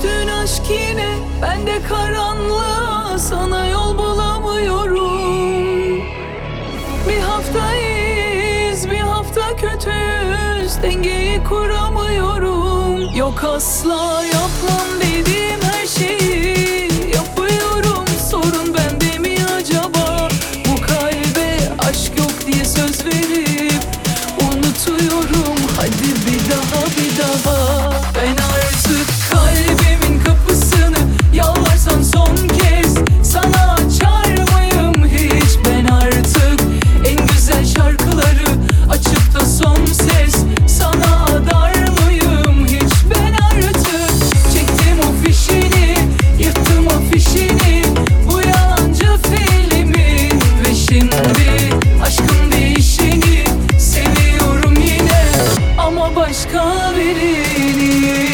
Düştün aşk yine, ben de karanlığa, sana yol bulamıyorum. Bir hafta iyiyiz, bir hafta kötüyüz, dengeyi kuramıyorum. Yok, asla yapmam dediğim her şeyi yapıyorum. Sorun bende mi acaba? Bu kalbe aşk yok diye söz verip unutuyorum. Hadi bir daha, bir daha. Ben artık kalbimin kapısını yalvarsan son kez sana açar mıyım hiç? Ben artık en güzel şarkıları açıp da son ses sana adar mıyım hiç? Ben artık çektim o fişini, yırttım afişini, bu yalancı filmin. Ve şimdi aşkın değişini seviyorum yine, ama başka birini.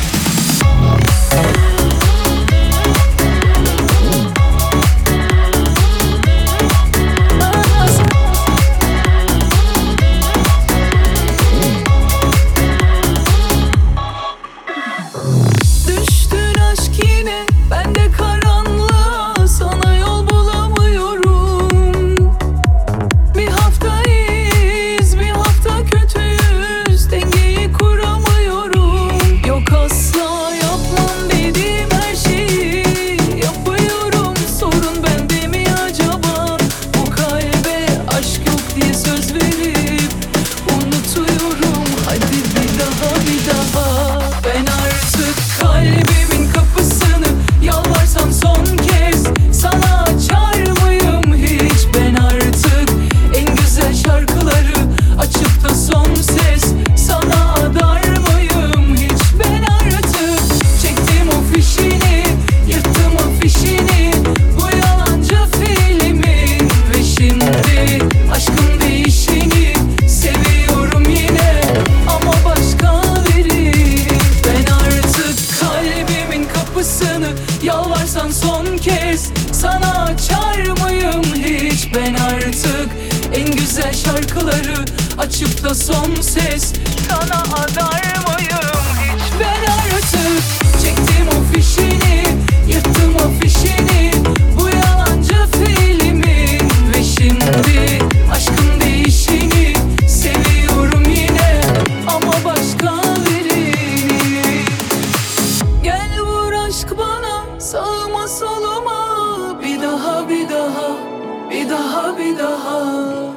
Düştün aşk yine, ben de karanlığa, sana yol bulamıyorum. Bir hafta iyiyiz, bir hafta kötüyüz, dengeyi kuramıyorum. Yok, asla yapmam dediğim her şeyi yapıyorum. Sorun bende mi acaba? Bu kalbe aşk yok diye söz verip unutuyorum. Hadi bir daha, bir daha. Ben artık kalbimin kapısını yalvarsam son kez sana açar mıyım hiç? Ben artık en güzel şarkıları açıp da son ses sana adar mıyım hiç? Ben artık çektim o fişini, yırttım afişini, bu yalancı filmin. Ve şimdi aşkın değişini seviyorum yine, ama başka biri. Ben artık kalbimin kapısını yalvarsan son kez sana açar mıyım hiç? Ben artık en güzel şarkıları açıp da son ses sana adar mıyım hiç? Ben artık çektim o fişini, yırttım afişini, bu yalancı filmin. Ve şimdi aşkın değişini seviyorum yine, ama başka birini. Gel vur aşk bana, sağıma soluma, bir daha, bir daha, bir daha, bir daha.